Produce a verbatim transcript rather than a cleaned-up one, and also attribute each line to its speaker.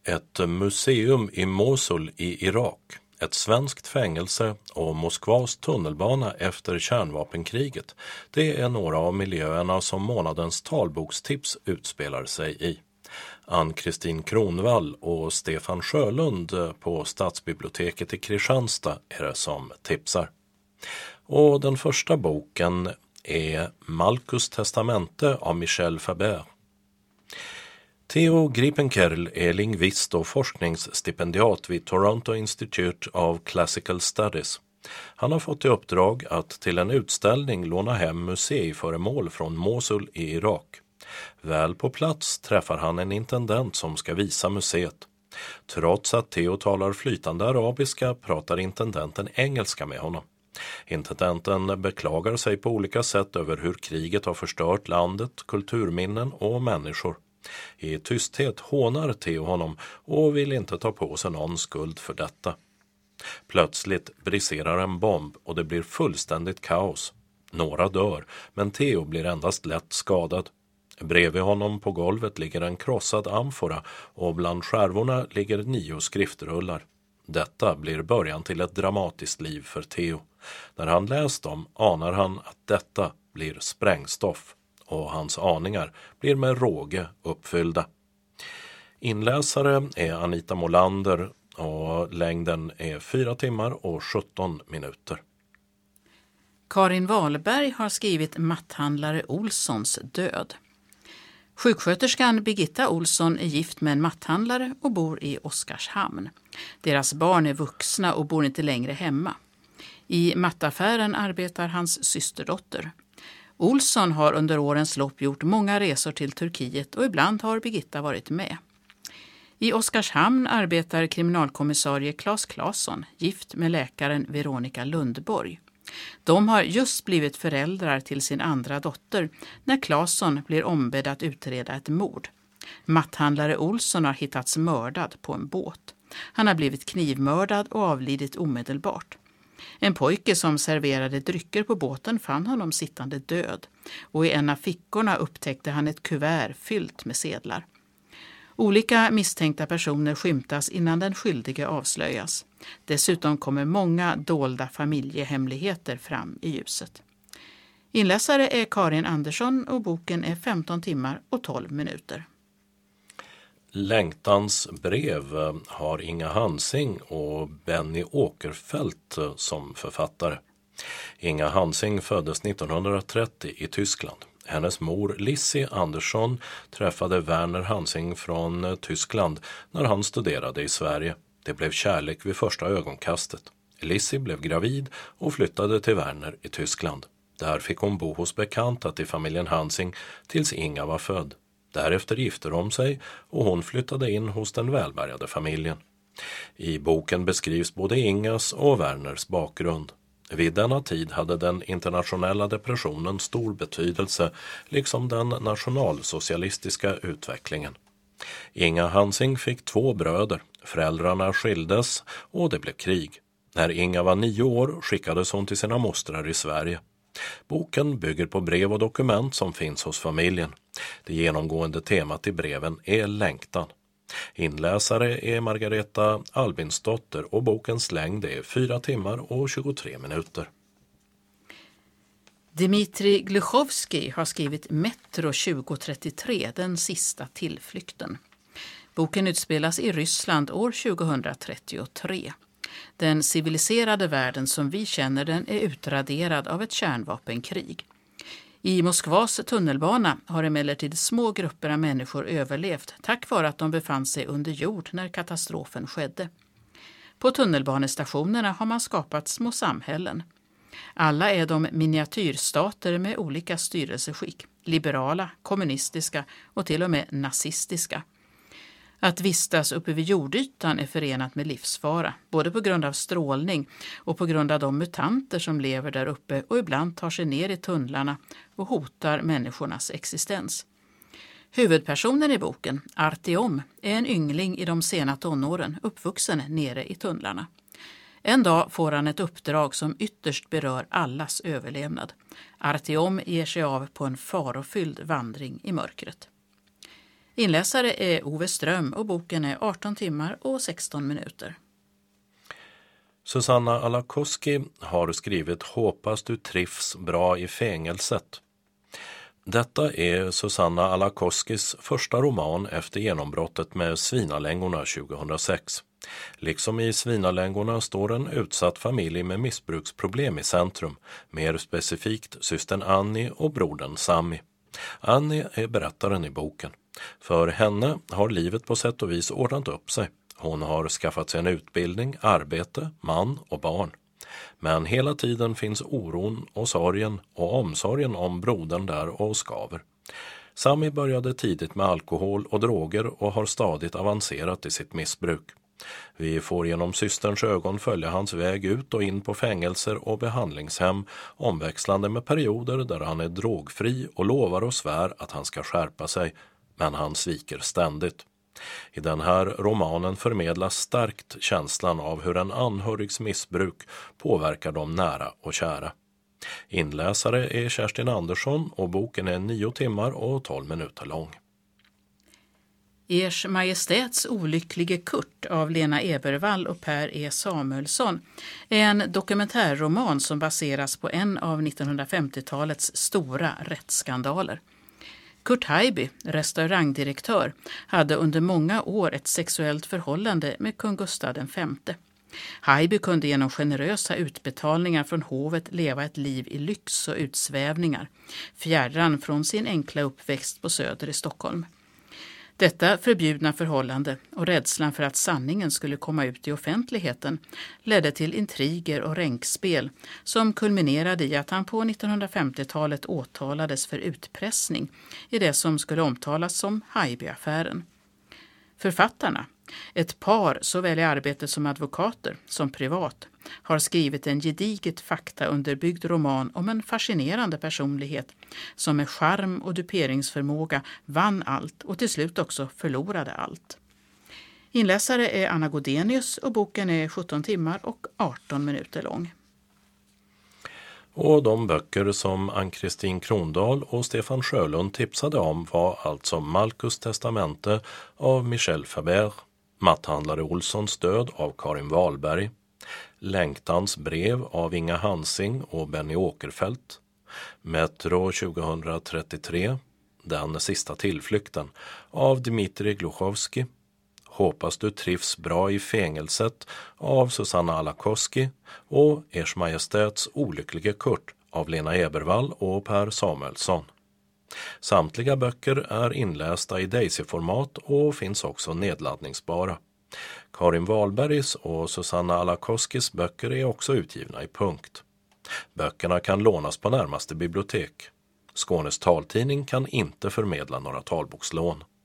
Speaker 1: Ett museum i Mosul i Irak, ett svenskt fängelse och Moskvas tunnelbana efter kärnvapenkriget. Det är några av miljöerna som månadens talbokstips utspelar sig i. Ann-Kristin Kronvall och Stefan Sjölund på Stadsbiblioteket i Kristianstad är det som tipsar. Och den första boken är Malkus testamente av Michel Faber. Theo Gripenkerl är lingvist och forskningsstipendiat vid Toronto Institute of Classical Studies. Han har fått i uppdrag att till en utställning låna hem museiföremål från Mosul i Irak. Väl på plats träffar han en intendent som ska visa museet. Trots att Theo talar flytande arabiska pratar intendenten engelska med honom. Intendenten beklagar sig på olika sätt över hur kriget har förstört landet, kulturminnen och människor. I tysthet hånar Theo honom och vill inte ta på sig någon skuld för detta. Plötsligt briserar en bomb och det blir fullständigt kaos. Några dör, men Theo blir endast lätt skadad. Bredvid honom på golvet ligger en krossad amfora och bland skärvorna ligger nio skriftrullar. Detta blir början till ett dramatiskt liv för Theo. När han läst dem anar han att detta blir sprängstoff och hans aningar blir med råge uppfyllda. Inläsare är Anita Molander och längden är fyra timmar och sjutton minuter.
Speaker 2: Karin Wahlberg har skrivit Matthandlare Olssons död. Sjuksköterskan Birgitta Olsson är gift med en matthandlare och bor i Oskarshamn. Deras barn är vuxna och bor inte längre hemma. I mattaffären arbetar hans systerdotter. Olsson har under årens lopp gjort många resor till Turkiet och ibland har Birgitta varit med. I Oskarshamn arbetar kriminalkommissarie Claes Claesson, gift med läkaren Veronica Lundborg. De har just blivit föräldrar till sin andra dotter när Claesson blir ombedd att utreda ett mord. Matthandlare Olsson har hittats mördad på en båt. Han har blivit knivmördad och avlidit omedelbart. En pojke som serverade drycker på båten fann honom sittande död och i en av fickorna upptäckte han ett kuvert fyllt med sedlar. Olika misstänkta personer skymtas innan den skyldige avslöjas. Dessutom kommer många dolda familjehemligheter fram i ljuset. Inläsare är Karin Andersson och boken är femton timmar och tolv minuter.
Speaker 1: Längtans brev har Inga Hansing och Benny Åkerfeldt som författare. Inga Hansing föddes nittonhundratrettio i Tyskland. Hennes mor Lissi Andersson träffade Werner Hansing från Tyskland när han studerade i Sverige. Det blev kärlek vid första ögonkastet. Lissi blev gravid och flyttade till Werner i Tyskland. Där fick hon bo hos bekanta till familjen Hansing tills Inga var född. Därefter gifte de sig och hon flyttade in hos den välbärgade familjen. I boken beskrivs både Ingas och Werners bakgrund. Vid denna tid hade den internationella depressionen stor betydelse, liksom den nationalsocialistiska utvecklingen. Inga Hansing fick två bröder, föräldrarna skildes och det blev krig. När Inga var nio år skickades hon till sina mostrar i Sverige. Boken bygger på brev och dokument som finns hos familjen. Det genomgående temat i breven är längtan. Inläsare är Margareta Albinsdotter och bokens längd är fyra timmar och tjugotre minuter.
Speaker 2: Dmitrij Gluchovskij har skrivit Metro tjugo trettiotre, den sista tillflykten. Boken utspelas i Ryssland år tjugohundratrettiotre. Den civiliserade världen som vi känner den är utraderad av ett kärnvapenkrig. I Moskvas tunnelbana har emellertid små grupper av människor överlevt tack vare att de befann sig under jord när katastrofen skedde. På tunnelbanestationerna har man skapat små samhällen. Alla är de miniatyrstater med olika styrelseskick, liberala, kommunistiska och till och med nazistiska. Att vistas uppe vid jordytan är förenat med livsfara, både på grund av strålning och på grund av de mutanter som lever där uppe och ibland tar sig ner i tunnlarna och hotar människornas existens. Huvudpersonen i boken, Artyom, är en yngling i de sena tonåren, uppvuxen nere i tunnlarna. En dag får han ett uppdrag som ytterst berör allas överlevnad. Artyom ger sig av på en farofylld vandring i mörkret. Inläsare är Ove Ström och boken är arton timmar och sexton minuter.
Speaker 1: Susanna Alakoski har skrivit Hoppas du trivs bra i fängelset. Detta är Susanna Alakoskis första roman efter genombrottet med Svinalängorna tjugohundrasex. Liksom i Svinalängorna står en utsatt familj med missbruksproblem i centrum, mer specifikt systern Annie och brodern Sami. Annie är berättaren i boken. För henne har livet på sätt och vis ordnat upp sig. Hon har skaffat sig en utbildning, arbete, man och barn. Men hela tiden finns oron och sorgen och omsorgen om brodern där och skaver. Sami började tidigt med alkohol och droger och har stadigt avancerat i sitt missbruk. Vi får genom systerns ögon följa hans väg ut och in på fängelser och behandlingshem, omväxlande med perioder där han är drogfri och lovar och svär att han ska skärpa sig, men han sviker ständigt. I den här romanen förmedlas starkt känslan av hur en anhörigs missbruk påverkar dem nära och kära. Inläsare är Kerstin Andersson och boken är nio timmar och tolv minuter lång.
Speaker 2: Ers Majestäts olycklige Kurt av Lena Ebervall och Per E. Samuelsson är en dokumentärroman som baseras på en av nittonhundrafemtiotalets stora rättsskandaler. Kurt Haijby, restaurangdirektör, hade under många år ett sexuellt förhållande med kung Gustav den femte. Haijby kunde genom generösa utbetalningar från hovet leva ett liv i lyx och utsvävningar, fjärran från sin enkla uppväxt på Söder i Stockholm. Detta förbjudna förhållande och rädslan för att sanningen skulle komma ut i offentligheten ledde till intriger och ränkspel som kulminerade i att han på nittonhundrafemtiotalet åtalades för utpressning i det som skulle omtalas som Haijby-affären. Författarna, ett par såväl i arbetet som advokater som privat, har skrivit en gediget faktaunderbyggd roman om en fascinerande personlighet som med charm och duperingsförmåga vann allt och till slut också förlorade allt. Inläsare är Anna Godenius och boken är sjutton timmar och arton minuter lång.
Speaker 1: Och de böcker som Ann-Kristin Krondahl och Stefan Sjölund tipsade om var alltså Malkus testamente av Michel Faber, Matthandlare Olssons död av Karin Wahlberg, Längtans brev av Inga Hansing och Benny Åkerfeldt, Metro tjugohundratrettiotre, Den sista tillflykten av Dmitrij Gluchovsky, Hoppas du trivs bra i fängelset av Susanna Alakoski och Ers Majestäts olycklige Kurt av Lena Ebervall och Per Samuelsson. Samtliga böcker är inlästa i Daisy-format och finns också nedladdningsbara. Karin Wahlbergs och Susanna Alakoskis böcker är också utgivna i punkt. Böckerna kan lånas på närmaste bibliotek. Skånes taltidning kan inte förmedla några talbokslån.